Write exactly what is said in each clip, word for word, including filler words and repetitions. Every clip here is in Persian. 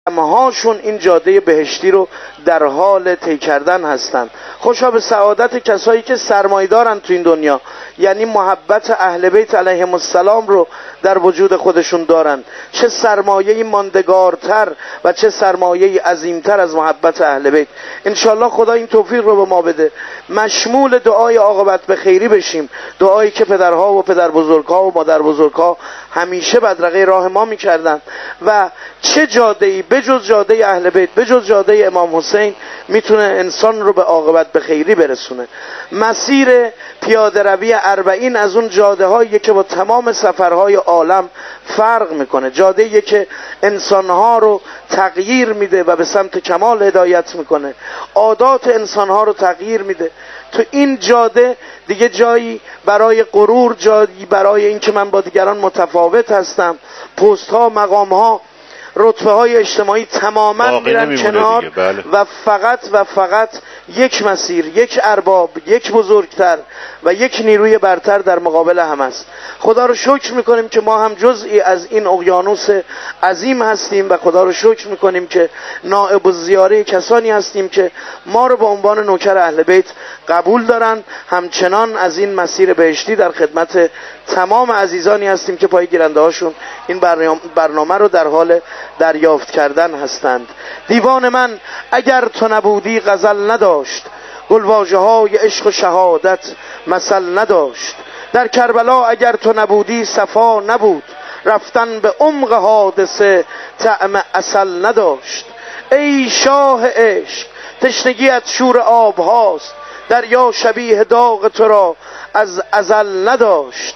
همهاشون این جاده بهشتی رو در حال طی کردن هستند. خوشا به سعادت کسایی که سرمایه‌دارن تو این دنیا، یعنی محبت اهل بیت علیهم السلام رو در وجود خودشون دارن. چه سرمایه‌ای ماندگارتر و چه سرمایه‌ای عظیمتر از محبت اهل بیت. انشالله خدا این توفیق رو به ما بده، مشمول دعای عاقبت به خیری بشیم، دعایی که پدرها و پدر بزرگها و مادر بزرگها همیشه بدرقه راه ما میکردن. و چه جاده‌ای بجز جاده اهل بیت، بجز جاده امام حسین میتونه انسان رو به عاقبت به خیری برسونه. مسیر پیاده روی اربعین از اون جاده هایی که با تمام سفرهای عالم فرق میکنه، جاده ای که انسانها رو تغییر میده و به سمت کمال هدایت میکنه، عادات انسانها رو تغییر میده. تو این جاده دیگه جایی برای غرور، جایی برای این که من با دیگران متفاوت هستم، پست ها، مقام ها، رتبه های اجتماعی تماما میرن کنار. بله. و فقط و فقط یک مسیر، یک ارباب، یک بزرگتر و یک نیروی برتر در مقابل هم است. خدا رو شکر میکنیم که ما هم جزئی از این اقیانوس عظیم هستیم و خدا رو شکر میکنیم که نائب الزیاره کسانی هستیم که ما رو به عنوان نوکر اهل بیت قبول دارن. همچنان از این مسیر بهشتی در خدمت تمام عزیزانی هستیم که پای گیرنده هاشون این برنامه رو در حال دریافت کردن هستند. دیوان من اگر تو نبودی غزل نداشت، گلواژه های عشق و شهادت مثل نداشت. در کربلا اگر تو نبودی صفا نبود، رفتن به عمق حادثه طعم عسل نداشت. ای شاه عشق تشنگیت شور آب هاست، دریا شبیه داغ تو را از ازل نداشت.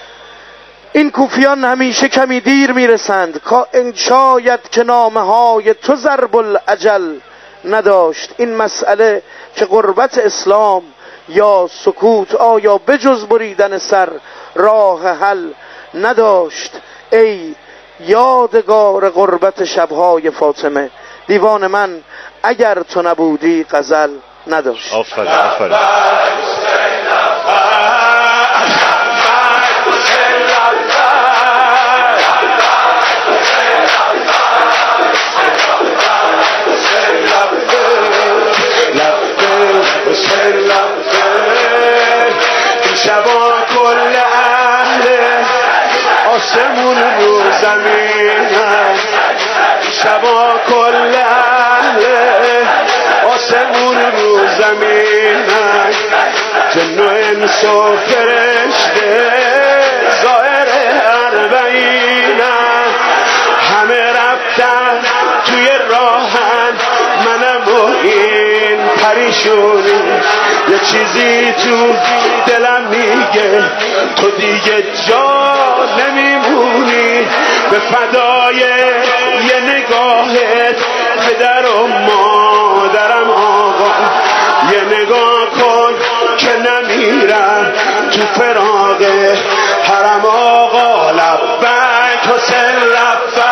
این کوفیان همیشه کمی دیر میرسند، شاید که نامه های تو ضرب الاجل نداشت. این مسئله که غربت اسلام یا سکوت، آیا بجز بریدن سر راه حل نداشت. ای یادگار غربت شبهای فاطمه، دیوان من اگر تو نبودی غزل نداشت. آفرین آفرین. شبا کل اهل آسمون رو زمینن، شبا کل اهل آسمون رو زمینن، جن و انس و فرشته ظاهر اربعینن، همه رفتن توی راهن، منم و این پریشونی. یه چیزی تو دلم میگه تو دیگه جا نمیمونی، به فدای یه نگاهت پدر و مادرم آقا، یه نگاه کن که نمیرم تو فراق حرم آقا. لبک حسین لبک،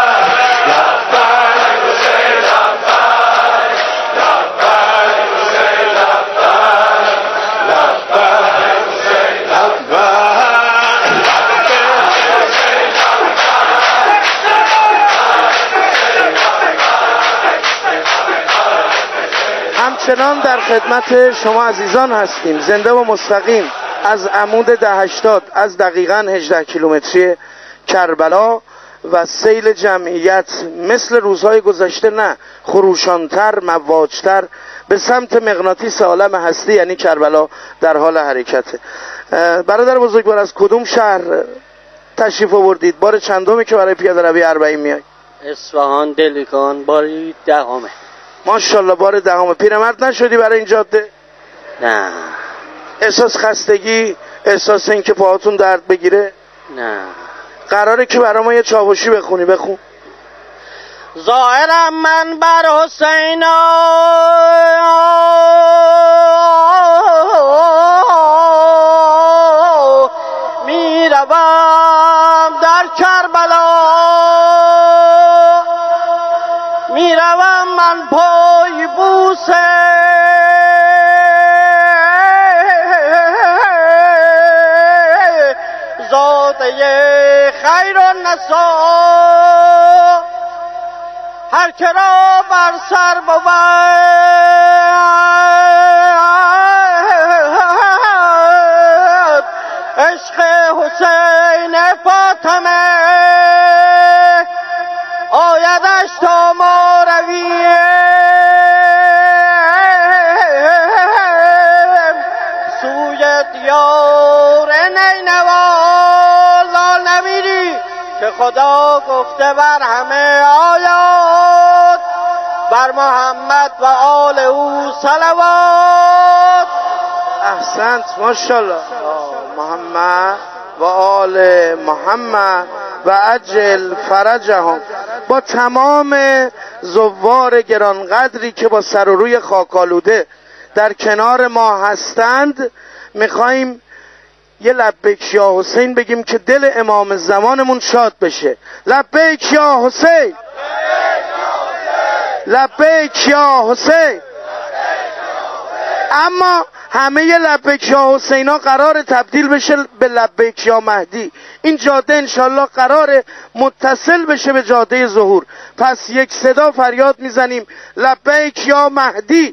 همچنان در خدمت شما عزیزان هستیم، زنده و مستقیم از عمود ده هشتاد، از دقیقاً هجده کیلومتری کربلا. و سیل جمعیت مثل روزهای گذشته نه، خروشانتر، مواجتر به سمت مغناطیس عالم هستی یعنی کربلا در حال حرکته. برادر بزرگوار از کدوم شهر تشریف آوردید؟ بار چندمی که برای پیاده روی اربعین میای؟ اصفهان دلکان، باری دهمه. ماشاءالله بار دهمه. پیرمرد نشدی برای این جاده؟ نه. احساس خستگی، احساس این که پاهاتون درد بگیره؟ نه. قراره که برای ما یه چاوشی بخونی، بخون. ظاهرم من بر حسین میروم در کربلا، میروم من پای بوسه زاده خیر و نسا، هر که را بر سر بود عشق حسین فاطمه آیدش تا ما رویم سوی دیار نینوا لال نمیری که خدا گفته بر همه آیات بر محمد و آل او صلوات. احسنت ماشاءالله. محمد و آل محمد و عجل فرجهم. با تمام زوار گرانقدری که با سر و روی خاکالوده در کنار ما هستند میخواییم یه لبیک یا حسین بگیم که دل امام زمانمون شاد بشه. لبیک یا حسین، لبیک یا حسین. اما همه لبیک یا حسینا قرار تبدیل بشه به لبیک یا مهدی. این جاده انشالله قرار متصل بشه به جاده ظهور. پس یک صدا فریاد میزنیم لبیک یا مهدی.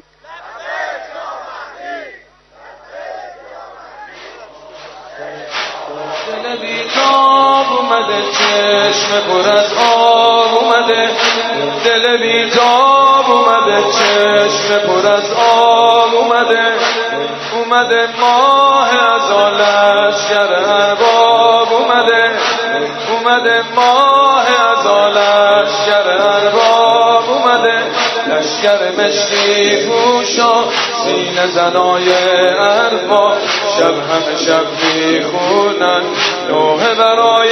دل بیتاب اومده، چشم پر از آب اومده، دل بیتاب اومده، چشم پر از آب اومده، اومده ماه از لشکر ارباب اومده، اومده ماه از لشکر ارباب اومده، لشکر مشکی پوشا سینه زنای ارباب، شب همه شب میخونن نوحه برای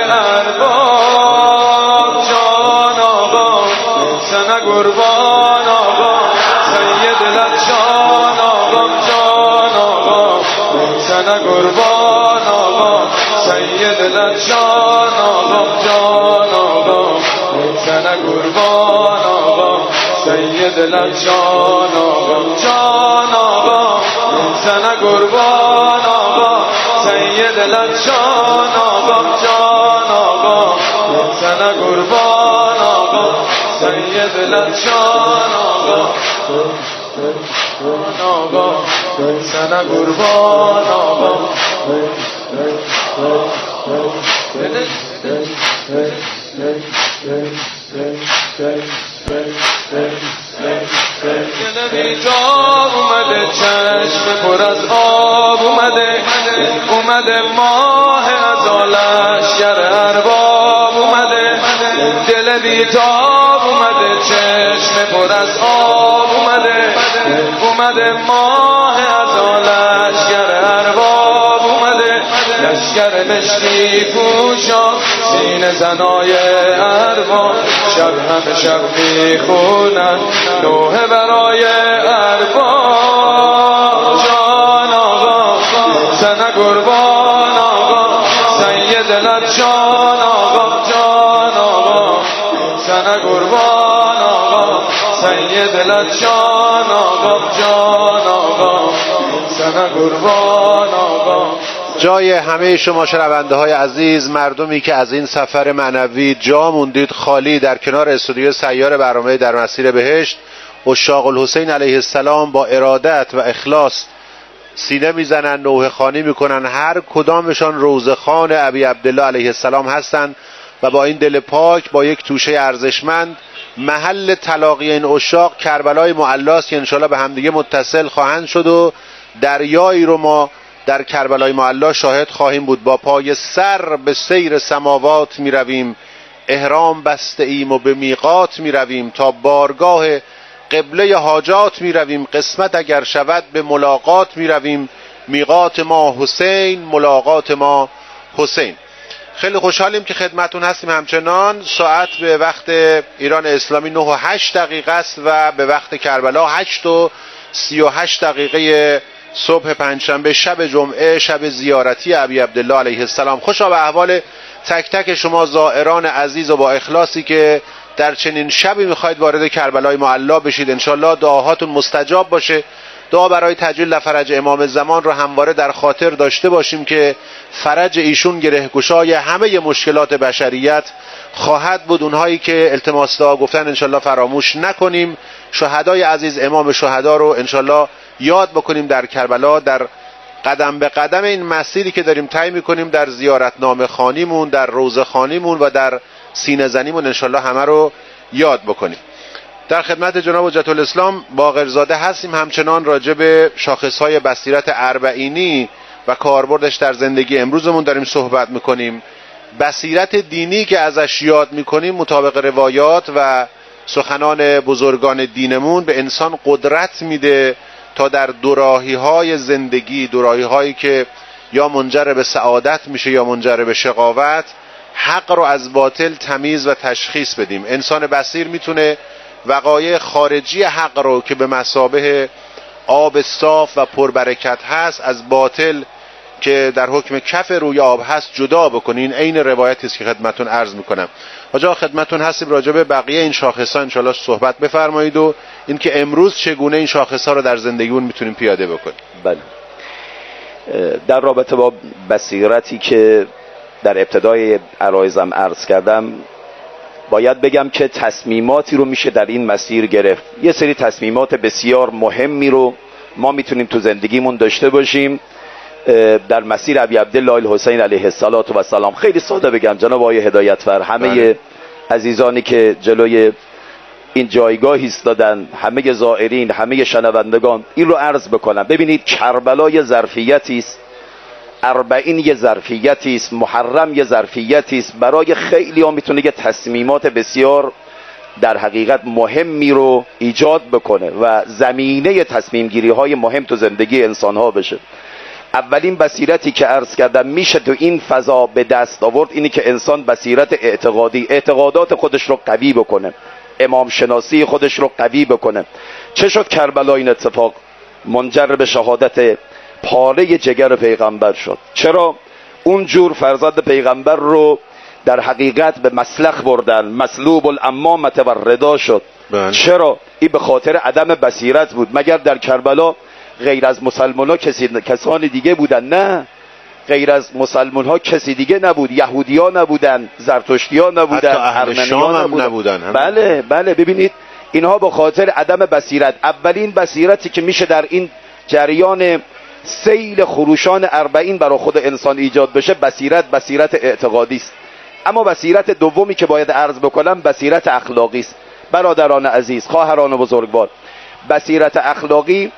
ارباب. جان آقا سنه قربان آقا سید لجان آقا، جان آقا سنه قربان آقا سید لجان آقا، جان آقا سنه قربان آقا سید لجان آقا، جان آقا سنه قربان آقا سید لجان آقا، جان آقا سنه قربان آقا سید لجان آقا، آقا سنه قربان آقا. دل بیتاب اومده، چشم پر از آب اومده، اومده ماه از لشکر ارباب اومده، دل بیتاب اومده، چشم پر از آب اومده، اومده ماه از لشکر ارباب اومده، لشکر مشکی پوشا سینه زنای ارباب، شب همه شب میخونن نوحه برای ارباب. جان آقا سنه قربان آقا سید لجان آقا، جان آقا سنه قربان آقا سید لجان آقا، جان آقا سنه قربان آقا. جای همه شما شنونده های عزیز، مردمی که از این سفر معنوی جا موندید خالی در کنار استودیو سیار برنامه در مسیر بهشت، عشاق الحسین علیه السلام با ارادت و اخلاص سینه میزنن، نوحه خوانی میکنن، هر کدامشان روضه‌خوان ابی عبدالله علیه السلام هستند و با این دل پاک با یک توشه ارزشمند محل تلاقی این عشاق کربلای معلاست که انشالله به همدیگه متصل خواهند شد و دریایی رو ما در کربلای معلا شاهد خواهیم بود. با پای سر به سیر سماوات می رویم، احرام بسته ایم و به میقات می رویم، تا بارگاه قبله حاجات می رویم، قسمت اگر شود به ملاقات می رویم، میقات ما حسین، ملاقات ما حسین. خیلی خوشحالیم که خدمتون هستیم. همچنان ساعت به وقت ایران اسلامی نه و هشت دقیقه است و به وقت کربلا هشت و سی و هشت دقیقه صبح پنجشنبه، شب جمعه، شب زیارتی ابی عبدالله علیه السلام. خوشا به احوال تک تک شما زائران عزیز و با اخلاصی که در چنین شبی میخواید وارد کربلای معلا بشید. انشالله دعاهاتون مستجاب باشه دعا برای تجلیل فرج امام زمان رو همواره در خاطر داشته باشیم که فرج ایشون گرهگشای همه مشکلات بشریت خواهد بود. اونهایی که التماس دعا گفتن انشالله فراموش نکنیم. شهدای عزیز، امام شهدا رو انشالله یاد بکنیم در کربلا، در قدم به قدم این مسیری که داریم طی میکنیم، در زیارتنامه خانیمون، در روزه خانیمون و در سینه زنیمون انشالله همه رو یاد بکنیم. در خدمت جناب حجت الاسلام باقرزاده هستیم. همچنان راجع به شاخصهای بصیرت اربعینی و کاربردش در زندگی امروزمون داریم صحبت میکنیم. بصیرت دینی که ازش یاد میکنیم مطابق روایات و سخنان بزرگان دینمون به انسان قدرت میده تا در دوراهی های زندگی، دوراهی هایی که یا منجر به سعادت میشه یا منجر به شقاوت، حق رو از باطل تمیز و تشخیص بدیم. انسان بصیر میتونه وقایع خارجی حق رو که به مثابه آب صاف و پربرکت هست از باطل که در حکم کف روی آب هست جدا بکنین. این روایتی است که خدمتون عرض میکنم. آجا خدمتون هستیم راجع به بقیه این شاخص‌ها انشالله صحبت بفرمایید و اینکه امروز چگونه این شاخص‌ها رو در زندگیمون میتونیم پیاده بکنیم. بله، در رابطه با بصیرتی که در ابتدای عرایزم عرض کردم، باید بگم که تصمیماتی رو میشه در این مسیر گرفت. یه سری تصمیمات بسیار مهمی رو ما میتونیم تو زندگیمون داشته باشیم در مسیر ابی عبدالله الحسین علیه السلام. خیلی ساده بگم جناب آقای هدایتفر، همه بله. عزیزانی که جلوی این جایگاه ایستادن، همه زائرین، همه شنوندگان، این رو عرض بکنم. ببینید کربلا یه ظرفیتی است، اربعین یه ظرفیتی است، محرم یه ظرفیتی است. برای خیلی ها میتونه یه تصمیمات بسیار در حقیقت مهمی رو ایجاد بکنه و زمینه تصمیم گیری های مهم تو زندگی انسان ها بشه. اولین بصیرتی که عرض کردم میشه تو این فضا به دست آورد اینی که انسان بصیرت اعتقادی، اعتقادات خودش رو قوی بکنه، امام شناسی خودش رو قوی بکنه. چه شد کربلا این اتفاق منجر به شهادت پاره جگر پیغمبر شد؟ چرا اونجور فرزند پیغمبر رو در حقیقت به مسلخ بردن، مسلوب الامامه و رضا شد؟ بله. چرا؟ این به خاطر عدم بصیرت بود. مگر در کربلا غیر از مسلمان ها کسی کسان دیگه بودن؟ نه، غیر از مسلمان ها کسی دیگه نبود. یهودی ها نبودن، زرتشتی ها نبودن، حتی اهل شام هم نبودن. هم بله بله. ببینید اینها به خاطر عدم بصیرت. اولین بصیرتی که میشه در این جریان سیل خروشان اربعین برای خود انسان ایجاد بشه بصیرت بصیرت اعتقادی است. اما بصیرت دومی که باید عرض بکنم بصیرت اخلاقی است. برادران عزیز، خواهران و بزرگوار، بصیرت اخلاقی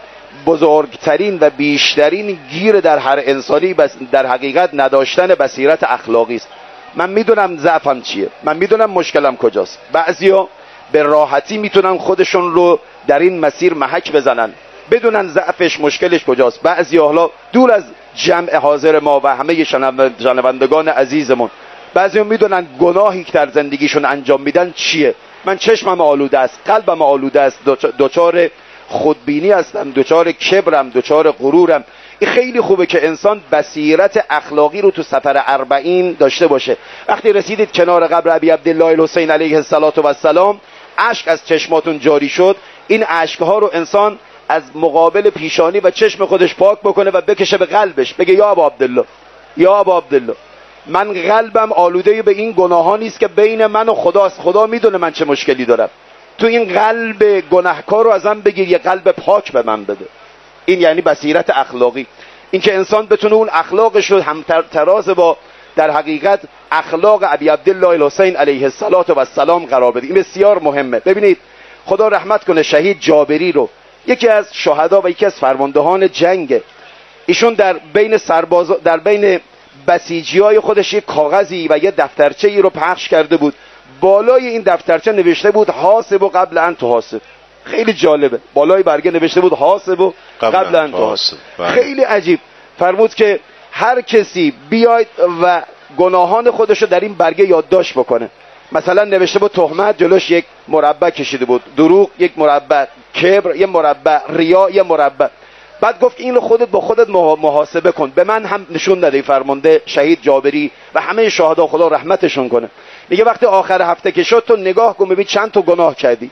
بزرگترین و بیشترین گیر در هر انسانی در حقیقت نداشتن بصیرت اخلاقی است. من میدونم ضعفم چیه، من میدونم مشکلم کجاست. بعضیا به راحتی میتونن خودشون رو در این مسیر محک بزنن، بدونن ضعفش مشکلش کجاست. بعضیا حالا دور از جمع حاضر ما و همه شنوندگان عزیزمون، بعضیا میدونن گناهی که در زندگیشون انجام میدن چیه. من چشمم آلوده است، قلبم آلوده است، دوچار خودبینی هستم، دوچار کبرم، دوچار غرورم. این خیلی خوبه که انسان بصیرت اخلاقی رو تو سفر اربعین داشته باشه. وقتی رسیدید کنار قبر ابی عبدالله الحسین علیه السلام، اشک از چشماتون جاری شد. این اشکها رو انسان از مقابل پیشانی و چشم خودش پاک بکنه و بکشه به قلبش، بگه یا ابا عبدالله، یا ابا عبدالله، من قلبم آلوده به این گناه‌ها نیست که بین من و خداست. خدا میدونه من چه مشکلی دارم. تو این قلب گناهکار رو ازم بگیر، یه قلب پاک به من بده. این یعنی بصیرت اخلاقی. این که انسان بتونه اون اخلاقش رو هم تراز با در حقیقت اخلاق ابی عبدالله الحسین علیه السلام قرار بده. این بسیار مهمه. ببینید خدا رحمت کنه شهید جابری رو، یکی از شهدا و یکی از فرماندهان جنگ، ایشون در بین سرباز در بین بسیجیای خودش یک کاغذی و یه دفترچه ای رو پخش کرده بود. بالای این دفترچه نوشته بود حاسب و قبل ان تحاسب. خیلی جالبه، بالای برگه نوشته بود حاسب و قبل ان تحاسب. خیلی عجیب. فرمود که هر کسی بیاید و گناهان خودش رو در این برگه یادداشت بکنه. مثلا نوشته بود تهمت، جلوش یک مربع کشیده بود، دروغ یک مربع، کبر یک مربع، ریا یک مربع. بعد گفت این رو خودت با خودت محاسبه کن. به من هم نشون داده فرمانده شهید جابری و همه شهدا خدا رحمتشون کنه. میگه وقتی آخر هفته که شد تو نگاه کن ببین چند تا گناه کردی.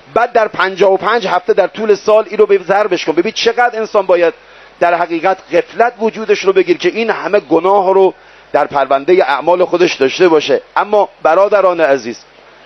بعد در پنجاه و پنج هفته در طول سال این رو به ضربش کن. ببین چقدر انسان باید در حقیقت غفلت وجودش رو بگیر که این همه گناه رو در پرونده اعمال خودش داشته باشه. اما برادران عزیز،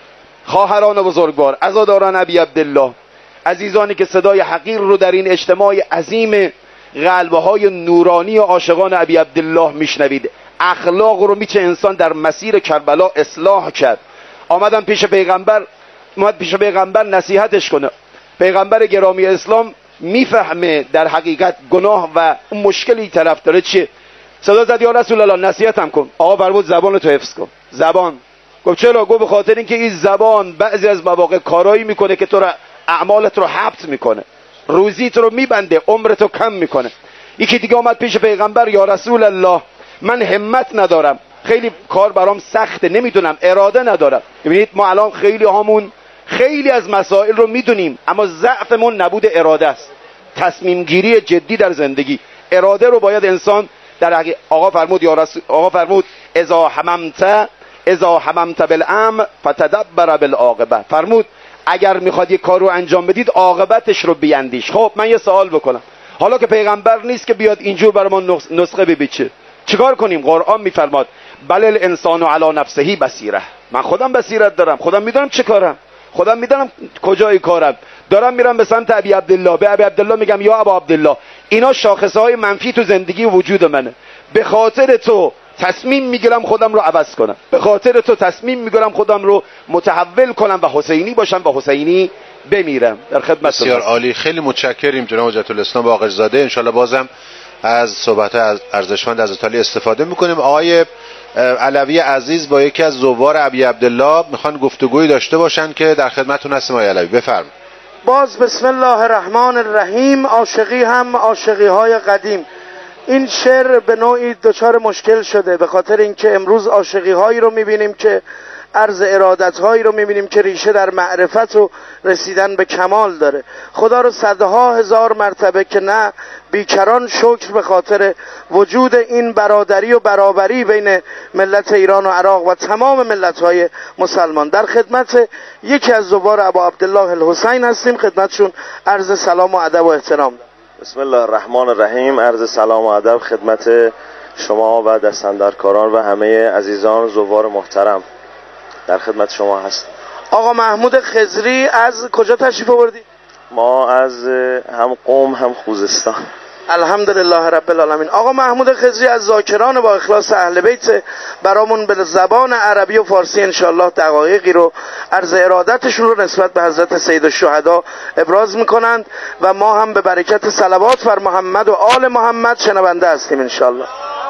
خواهران بزرگوار، عزاداران ابی عبدالله، عزیزانی که صدای حقیر رو در این اجتماع عظیم قلبهای نورانی و عاشقان ابی عبدالله میشنوید، اخلاق رو میشه انسان در مسیر کربلا اصلاح کرد. آمدن پیش پیغمبر، اومد پیش پیغمبر نصیحتش کنه. پیغمبر گرامی اسلام میفهمه در حقیقت گناه و اون مشکلی طرف داره چیه. صدا زد یا رسول الله نصیحتم کن. آقا فرمود زبان تو حفظ کن. زبان. گفت چرا؟ گفت به خاطر اینکه این زبان بعضی از مواقع کارایی میکنه که تو را اعمالت رو حبس میکنه، روزیت رو میبنده، عمرت رو کم میکنه. یکی دیگه آمد پیش پیغمبر، یا رسول الله من همت ندارم، خیلی کار برام سخته، نمیدونم، اراده ندارم. ببینید ما الان خیلی هامون خیلی از مسائل رو میدونیم اما ضعفمون نبود اراده است. تصمیم گیری جدی در زندگی، اراده رو باید انسان در حقیقت. آقا فرمود یا رسول آقا فرمود اذا هممت اذا هممت بالامر فتدبر بالعاقبه. فرمود اگر میخواد یک کار رو انجام بدید عاقبتش رو بیاندیش. خب من یه سوال بکنم، حالا که پیغمبر نیست که بیاد اینجور برای ما نسخه ببیچه، چیکار کنیم؟ قرآن میفرماد بل الانسان علی نفسه بصیره. من خودم بصیرت دارم، خودم میدونم چه کارم، خودم میدونم کجای کارم. دارم میرم به سمت ابی عبدالله، به ابی عبدالله میگم یا ابا عبدالله اینا شاخصه های منفی تو زندگی وجود منه، به خاطر تو تصمیم میگیرم خودم رو عوض کنم، به خاطر تو تصمیم میگیرم خودم رو متحول کنم و حسینی باشم و حسینی بمیرم. در خدمت. بسیار عالی، خیلی متشکریم جناب حجت الاسلام باقرزاده. انشالله بازم از صحبت ارزشمند حضرت علی استفاده میکنیم. آقای علوی عزیز با یکی از زوار ابی عبدالله میخوان گفتگویی داشته باشن که در خدمتتون هستیم. آقای علوی بفرمایید. باز بسم الله الرحمن الرحیم. عاشقی هم عاشقی های قدیم. این شعر به نوعی دچار مشکل شده به خاطر اینکه امروز عاشقی هایی رو میبینیم که عرض ارادت هایی رو میبینیم که ریشه در معرفت و رسیدن به کمال داره. خدا رو صدها هزار مرتبه که نه بیکران شکر به خاطر وجود این برادری و برابری بین ملت ایران و عراق و تمام ملت های مسلمان. در خدمت یکی از زوار ابا عبدالله الحسین هستیم، خدمتشون عرض سلام و ادب و احترام. بسم الله الرحمن الرحیم. عرض سلام و ادب خدمت شما و دستاندرکاران و همه عزیزان زوار محترم. در خدمت شما هست. آقا محمود خضری از کجا تشریف آوردی؟ ما از هم قم هم خوزستان. الحمدلله رب العالمین. آقا محمود خضری از ذاکران با اخلاص اهل بیت برامون به زبان عربی و فارسی انشالله دقایقی رو عرض ارادتشون رو نسبت به حضرت سید الشهدا ابراز میکنند و ما هم به برکت صلوات بر محمد و آل محمد شنونده هستیم انشالله.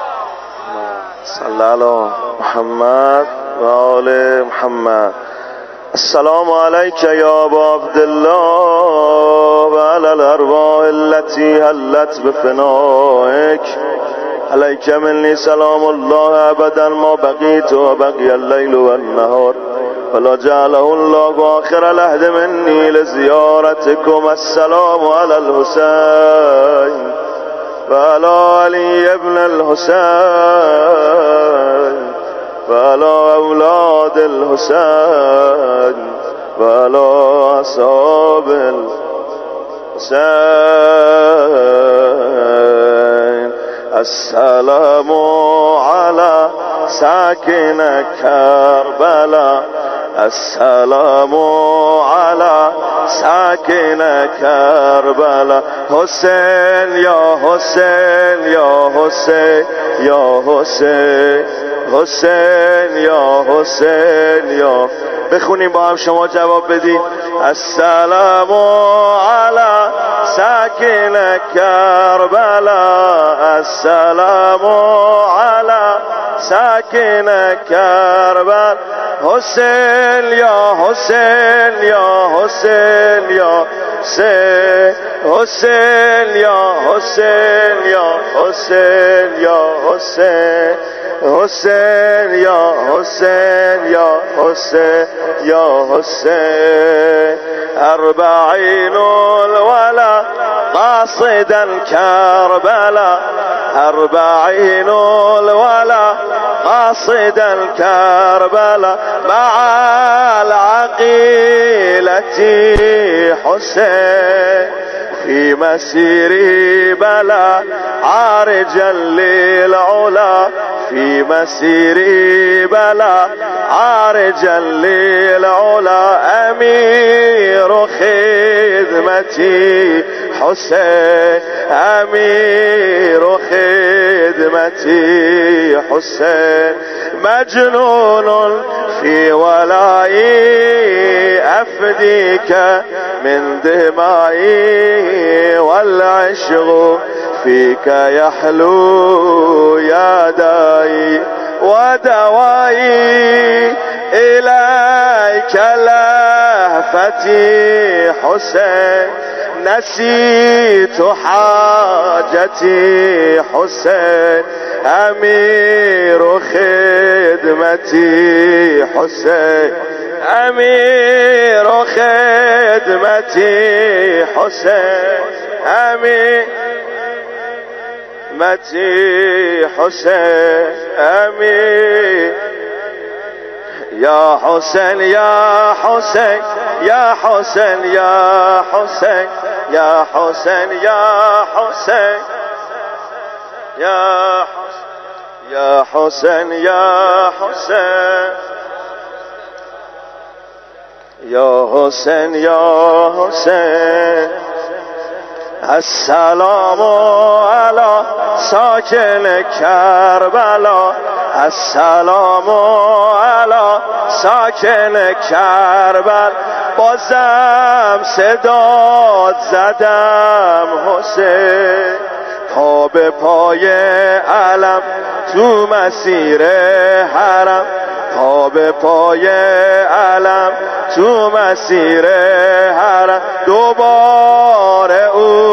صلی علی محمد و آل محمد. السلام علیک یا ابا عبدالله و علی الارواح التي حلت بفنائک. علیک منی سلام الله ابدا ما بقیت و بقی اللیل و النهار ولا جعله الله آخر العهد منی لزیارتکم. السلام علی الحسین و علی علی ابن الحسین و علی اولاد الحسین و علی اصحاب الحسین. السلام علی ساکن کربلا. السلام علی ساکن کربلا. حسین یا حسین یا حسین یا حسین حسین یا حسین یا. بخونیم با هم، شما جواب بدید. السلام علی ساکن کربلا. السلام علی ساکن کربلا. حسین یا حسین یا حسین یا حسین. حسین یا حسین یا حسین یا حسین. حسین یا حسین یا حسین یا حسین. اربعین الولا قاصدا كربلاء أربعين الولا قاصدا كربلاء مع العقيلة حسين في مسير بلا عارجا للعلا في مسير بلا عارجا للعلا أمير خدمتي حسين أمير خدمتي حسين مجنون في ولائي أفديك من دمائي والعشق فيك يحلو يا داي ودوائي إليك لهفتي حسين نسيت حاجتي حسين أمير خدمتي حسين أمير خدمتي حسين أمير خدمتي حسين أمير يا حسين يا حسين يا حسين يا حسين يا حسين يا حسين يا حسين يا حسين يا حسين يا حسين يا حسين السلام على ساکن کربلا السلام على ساکن کربلا بازم صدات زدم حسین پا به پای علم تو مسیر حرم پا به پای علم تو مسیر حرم دوباره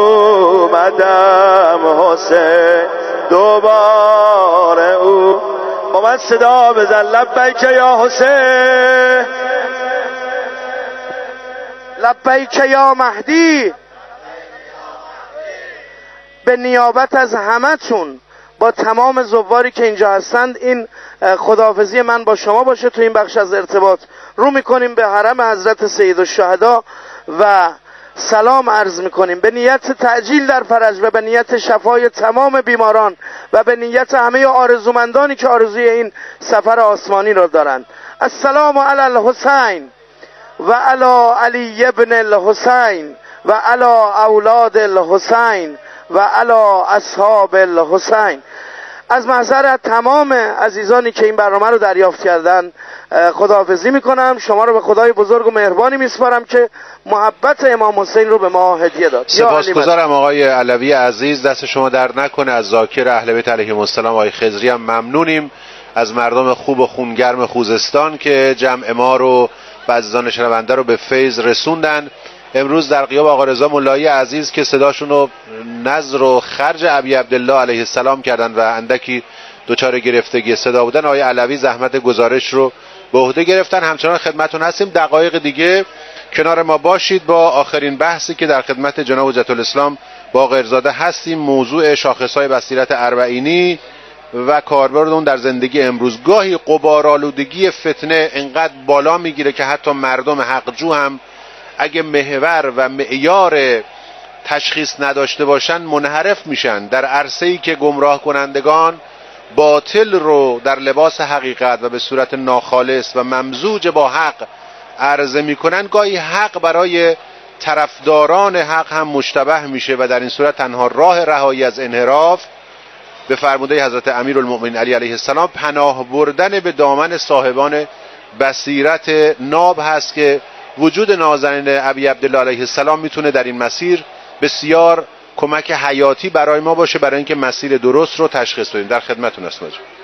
اومدم حسین دوباره او با من صدا بزن لبیک یا حسین لبیک یا مهدی. به نیابت از همتون با تمام زواری که اینجا هستند این خداحافظی من با شما باشه. تو این بخش از ارتباط رو میکنیم به حرم حضرت سید الشهدا و سلام عرض میکنیم به نیت تعجیل در فرج و به نیت شفای تمام بیماران و به نیت همه آرزومندانی که آرزوی این سفر آسمانی را دارند. السلام علی الحسین و علی علی ابن الحسین و علی اولاد الحسین و علی اصحاب الحسین. از محضر تمام عزیزانی که این برنامه رو دریافت کردن خداحافظی میکنم. شما رو به خدای بزرگ و مهربانی میسپارم که محبت امام حسین رو به ما هدیه داد. سپاسگزارم آقای علوی عزیز، دست شما درد نکنه. از ذاکر اهل بیت علیهم السلام آقای خضری هم ممنونیم، از مردم خوب و خونگرم خوزستان که جمع ما رو و عزیزان شنونده رو به فیض رسوندن. امروز در غیاب آقا رضا ملایی عزیز که صداشون رو نظر و خرج ابی عبدالله علیه السلام کردن و اندکی دچار گرفتگی صدا بودن، آقای علوی زحمت گزارش رو به عهده گرفتن. همچنان خدمتتون هستیم، دقایق دیگه کنار ما باشید با آخرین بحثی که در خدمت جناب حجت الاسلام باقرزاده هستیم. موضوع شاخصهای بصیرت اربعینی و کاربرد اون در زندگی امروز. گاهی غبارآلودگی فتنه انقدر بالا میگیره که حتی مردم حقجو هم اگه محور و معیار تشخیص نداشته باشن منحرف میشن در عرصه‌ای که گمراه کنندگان باطل رو در لباس حقیقت و به صورت ناخالص و ممزوج با حق عرضه میکنن. گاهی حق برای طرفداران حق هم مشتبه میشه و در این صورت تنها راه رهایی از انحراف به فرموده حضرت امیرالمؤمنین علی علیه السلام پناه بردن به دامن صاحبان بصیرت ناب هست که وجود نازنین ابی عبدالله علیه السلام میتونه در این مسیر بسیار کمک حیاتی برای ما باشه برای اینکه مسیر درست رو تشخیص بدیم. در خدمتتون هستم.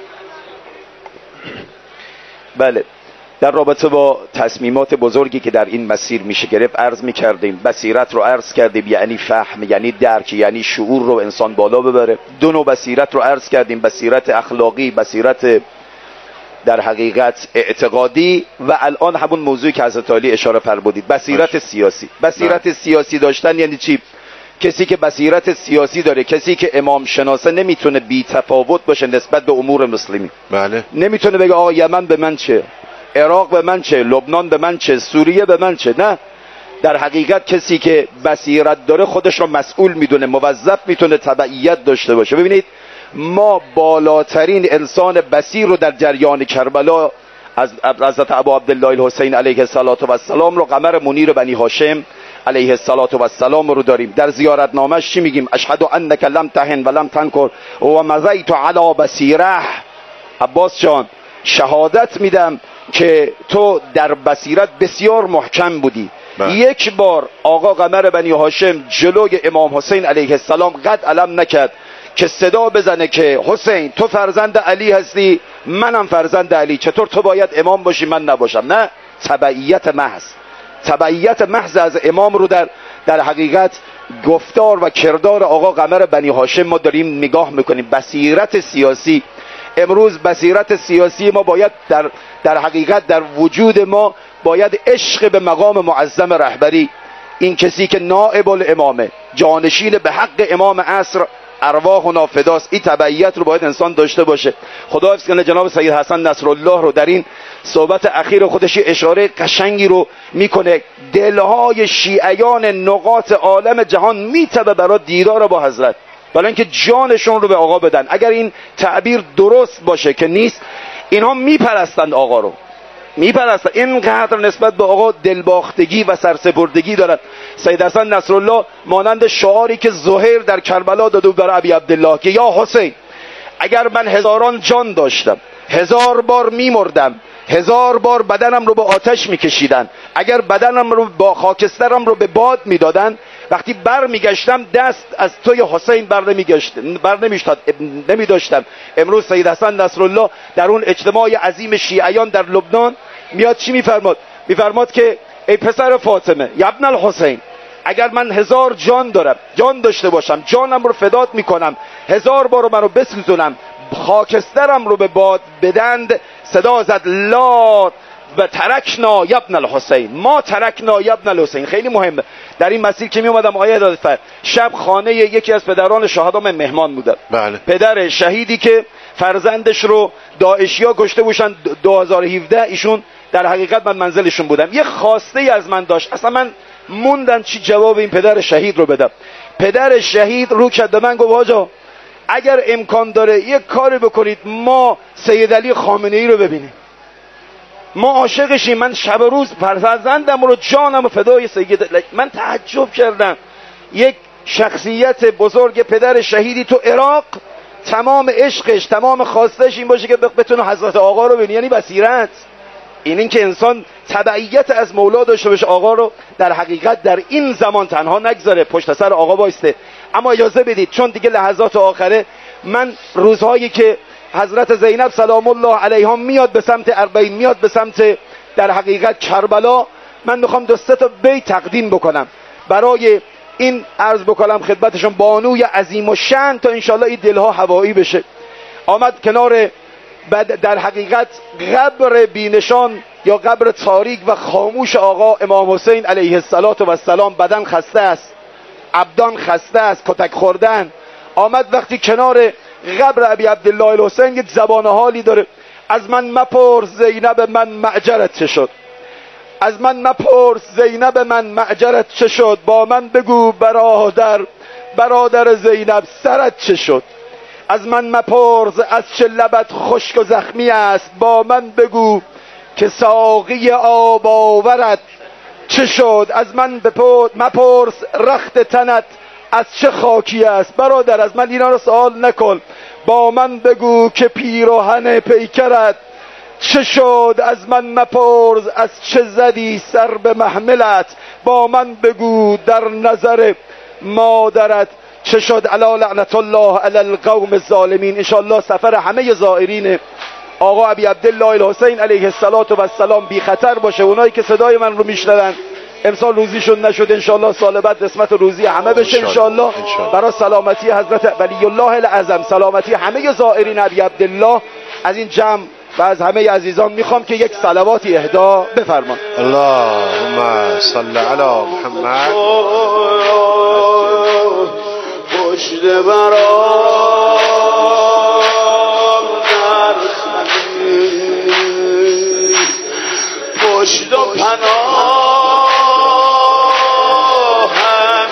بله، در رابطه با تصمیمات بزرگی که در این مسیر میشه گرفت عرض میکردیم. بصیرت رو عرض کردیم، یعنی فهم، یعنی درک، یعنی شعور رو انسان بالا ببره. دو نوع بصیرت رو عرض کردیم، بصیرت اخلاقی، بصیرت در حقیقت اعتقادی، و الان همون موضوعی که حضرت علی اشاره فرمودید، بصیرت سیاسی. بصیرت سیاسی داشتن یعنی چی؟ کسی که بصیرت سیاسی داره، کسی که امام شناسه، نمیتونه بی تفاوت باشه نسبت به امور مسلمی. بله. نمیتونه بگه آقا یمن به من چه، عراق به من چه، لبنان به من چه، سوریه به من چه. نه، در حقیقت کسی که بصیرت داره خودش رو مسئول میدونه، موظف میتونه تبعیت داشته باشه. ببینید ما بالاترین انسان بصیر رو در جریان کربلا از حضرت ابا عبدالله الحسین علیه السلام رو، قمر منیر بنی هاشم علیه السلام رو داریم. در زیارتنامه‌اش چی میگیم؟ اشهد انک لم تهن و لم تنکر و مضیت علی بصیره. عباس جان شهادت میدم که تو در بصیرت بسیار محکم بودی. بله. یک بار آقا قمر بنی هاشم جلوی امام حسین علیه السلام قد علم نکرد که صدا بزنه که حسین تو فرزند علی هستی، منم فرزند علی، چطور تو باید امام باشی من نباشم؟ نه، تبعیت محض، تبعیت محض از امام رو در در حقیقت گفتار و کردار آقا قمر بنی هاشم ما داریم نگاه میکنیم. بصیرت سیاسی امروز، بصیرت سیاسی ما باید در در حقیقت در وجود ما باید عشق به مقام معظم رهبری، این کسی که نائب الامامه، جانشین به حق امام عصر، ارواحنا فداست، این تبعیت رو باید انسان داشته باشه. خدا حفظ کنه جناب سید حسن نصرالله رو در این صحبت اخیر خودش اشاره قشنگی رو میکنه. دلهای شیعیان نقاط عالم جهان میتبه برای دیدار با حضرت، برای اینکه جانشون رو به آقا بدن. اگر این تعبیر درست باشه که نیست، اینها میپرستند آقا رو، میپرستند، اینقدر نسبت به آقا دلباختگی و سرسپردگی دارد. سید حسن نصرالله مانند شعاری که زهیر در کربلا داده بود برای ابی عبدالله که یا حسین اگر من هزاران جان داشتم، هزار بار میمردم، هزار بار بدنم رو به آتش میکشیدن، اگر بدنم رو با خاکسترم رو به باد میدادن، وقتی بر میگشتم دست از توی حسین بر نمیگشت بر نمیشتاد نمیداشتم. امروز سید حسن نصرالله در اون اجتماع عظیم شیعیان در لبنان میاد چی میفرماد؟ میفرماد که ای پسر فاطمه یا ابن الحسین، اگر من هزار جان دارم، جان داشته باشم، جانم رو فدات میکنم، هزار بار منو بسوزونم، خاکسترم رو به باد بدند، صدا زد لا و ترکنا ابن الحسین، ما ترکنا ابن الحسین. خیلی مهمه. در این مسیر که می اومدم آیه دادفر شب خانه یکی از پدران شهدا من مهمان بودم. بله. پدر شهیدی که فرزندش رو داعشیا کشته بودن دو هزار و هفده، ایشون در حقیقت من منزلشون بودم. یه خواسته ای از من داشت، اصلا من موندن چی جواب این پدر شهید رو بدم. پدر شهید رو کرد به من گفت آجا اگر امکان داره یک کاری بکنید ما سید علی خامنه ای رو ببینیم، ما عاشقشیم، من شب و روز فرزندم رو جانم و فدای سید علی. من تعجب کردم، یک شخصیت بزرگ پدر شهیدی تو عراق تمام عشقش، تمام خواستش این باشه که بتونه حضرت آقا رو ببینه، یعنی بصیرت. این این که انسان تبعیت از مولا داشته باشه، آقا رو در حقیقت در این زمان تنها نگذاره، پشت سر آقا بایسته. اما اجازه بدید چون دیگه لحظات آخره، من روزهایی که حضرت زینب سلام الله علیها میاد به سمت اربعین، میاد به سمت در حقیقت کربلا، من میخوام دو سه تا بیت تقدیم بکنم برای این عرض بکنم خدمتشون بانوی عظیم و شأن تا انشالله این دلها هوایی بشه. آمد کنار بعد در حقیقت قبر بینشان یا قبر تاریک و خاموش آقا امام حسین علیه السلام. بدن خسته است، ابدان خسته است، کتک خوردن. آمد وقتی کنار قبر ابی عبدالله الحسین یک زبان حالی داره، از من مپرس زینب من معجرت چه شد، از من مپرس زینب من معجرت چه شد، با من بگو برادر برادر زینب سرت چه شد، از من مپرس از چه لبت خشک و زخمی است، با من بگو که ساقی آب آورت چه شد، از من مپرس رخت تنت از چه خاکی است، برادر از من اینا رو سوال نکن، با من بگو که پیراهن پیکرت چه شد، از من مپرس از چه زدی سر به محملت، با من بگو در نظر مادرت چه شد. الا لعنت الله علی القوم الظالمین. انشاءالله سفر همه زائرین آقا ابی عبدالله الحسین علیه السلام بی خطر باشه. اونایی که صدای من رو میشنون امسال روزیشون نشد، انشاءالله سال بعد قسمت روزی همه بشه انشاءالله. برای سلامتی حضرت ولی الله الاعظم، سلامتی همه زائرین ابی عبدالله، از این جمع و از همه عزیزان میخوام که یک صلواتی اهدا بفرمان. اللهم صل علی محمد. مژده برام در خمیر پشت و پناهم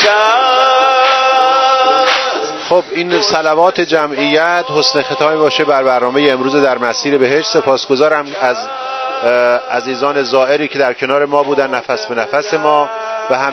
شکست. خب این صلوات جمعیت حسن ختامی باشه بر برنامه امروز در مسیر بهشت. سپاسگزارم از عزیزان زائری که در کنار ما بودن، نفس به نفس ما و هم